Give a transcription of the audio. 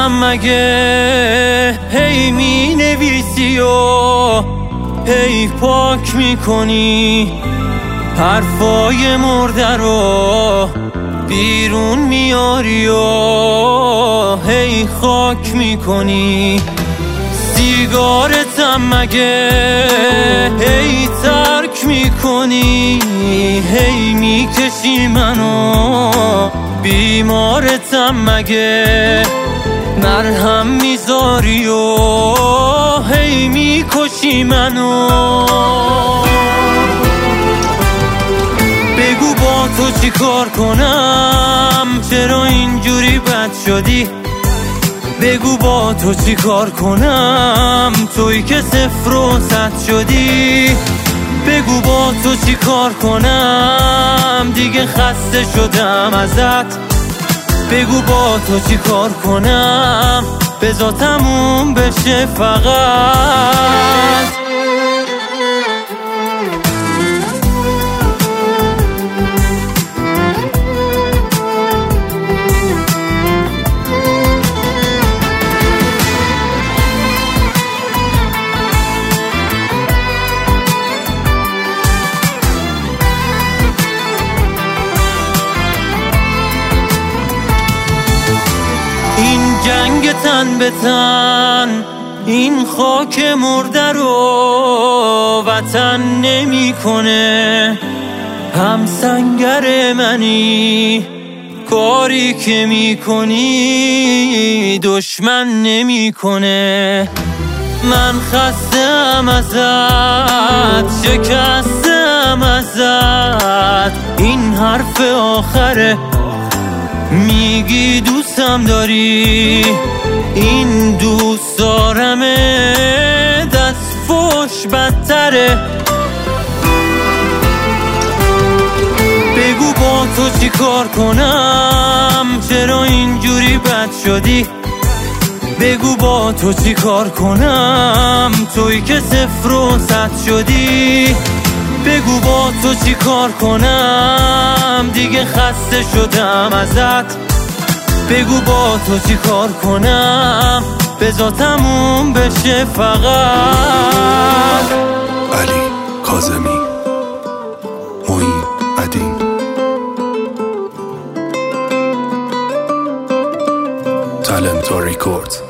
مگه هی می نویسی و هی پاک میکنی، حرفای مرده رو بیرون میاری و هی خاک میکنی. سیگارتم مگه هی ترک میکنی، هی میکشی منو. بیمارتم مگه مرهم میذاری و هی میکشی منو. بگو با تو چی کار کنم، چرا اینجوری بد شدی؟ بگو با تو چی کار کنم، تویی که صفر و صد شدی. بگو با تو چی کار کنم، دیگه خسته شدم ازت. بگو با تو چی کار کنم، بذار تموم بشه فقط. این جنگ تن به تن، این خاک مرده رو وطن نمیکنه. هم سنگر منی، کاری که میکنی دشمن نمیکنه. من خستم ازت، شکستم ازت، این حرف آخره. میگی دوستم داری، این دوست دارمه دست فوش بدتره. بگو با تو چی کار کنم، چرا اینجوری بد شدی؟ بگو با تو چی کار کنم، تویی که صفر و صد شدی. بگو با تو چی کار کنم، دیگه خسته شدم ازت. بگو با تو چی کار کنم، بذار تموم بشه فقط. علی کاظمی، معین قدیم، تالنتو ریکورد.